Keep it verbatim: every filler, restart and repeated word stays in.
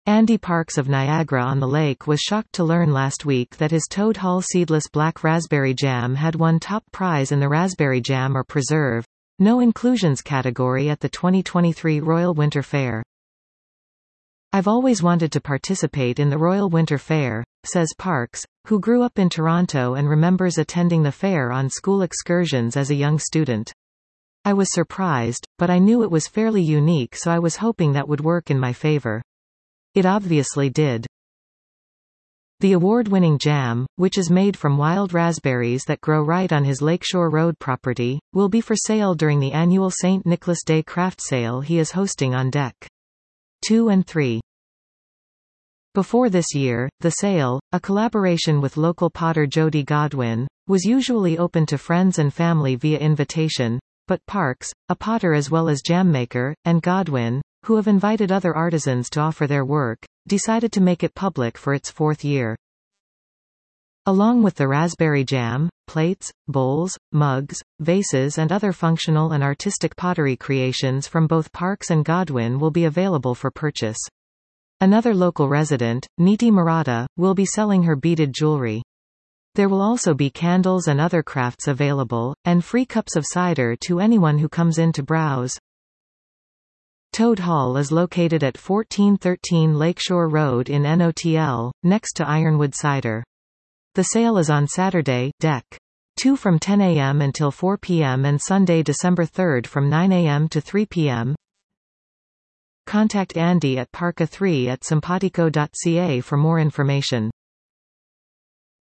Andy Parks of Niagara-on-the-Lake was shocked to learn last week that his Toad Hall seedless black raspberry jam had won top prize in the Raspberry Jam or Preserve, no inclusions category at the twenty twenty-three Royal Winter Fair. "I've always wanted to participate in the Royal Winter Fair," says Parks, who grew up in Toronto and remembers attending the fair on school excursions as a young student. "I was surprised, but I knew it was fairly unique, so I was hoping that would work in my favor. It obviously did." The award-winning jam, which is made from wild raspberries that grow right on his Lakeshore Road property, will be for sale during the annual Saint Nicholas Day craft sale he is hosting on Deck two and three. Before this year, the sale, a collaboration with local potter Jody Godwin, was usually open to friends and family via invitation, but Parks, a potter as well as jam maker, and Godwin, who have invited other artisans to offer their work, decided to make it public for its fourth year. Along with the raspberry jam, plates, bowls, mugs, vases and other functional and artistic pottery creations from both Parks and Godwin will be available for purchase. Another local resident, Niti Maratha, will be selling her beaded jewelry. There will also be candles and other crafts available, and free cups of cider to anyone who comes in to browse. Toad Hall is located at fourteen thirteen Lakeshore Road in N O T L, next to Ironwood Cider. The sale is on Saturday, Deck two from ten a m until four p m and Sunday, December third from nine a m to three p m Contact Andy at Parka three at simpatico dot c a for more information.